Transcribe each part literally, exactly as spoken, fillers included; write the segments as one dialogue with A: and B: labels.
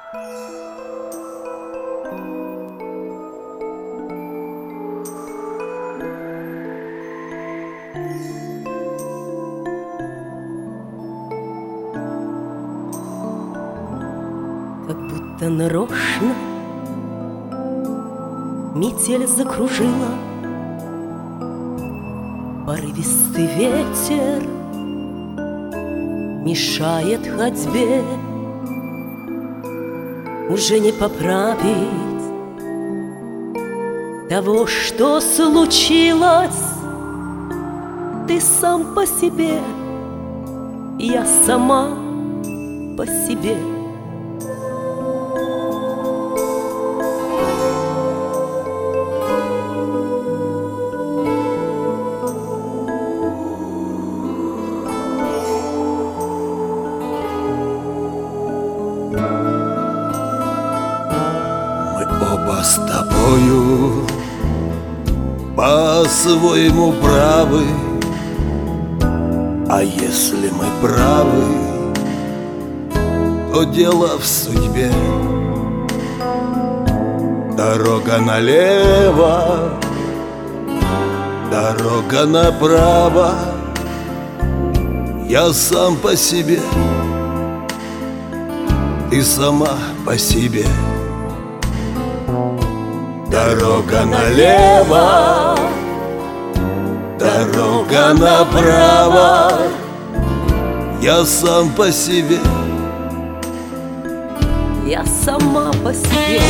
A: Как будто нарочно метель закружила, порывистый ветер мешает ходьбе. Уже не поправить того, что случилось. Ты сам по себе, я сама по себе.
B: Оба с тобою по-своему правы. А если мы правы, то дело в судьбе. Дорога налево, дорога направо. Я сам по себе, ты сама по себе. Дорога налево, дорога направо. Я сам по себе,
A: я сама по себе.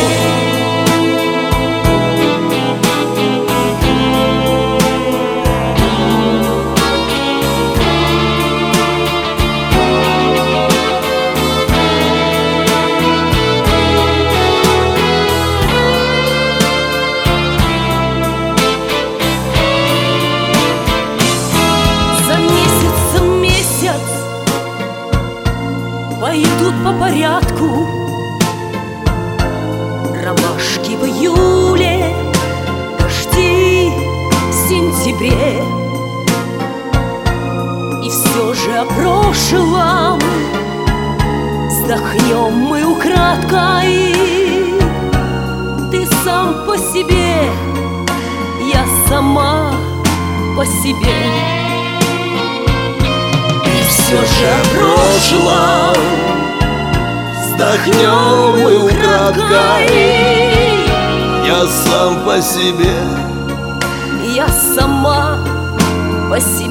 A: Пойдут по порядку ромашки в июле, дожди в сентябре. И все же о прошлом вздохнем мы украдкой. Ты сам по себе, я сама по себе.
B: Все же о прошлом вздохнем мы украдкой. Я сам по себе,
A: я сама по себе.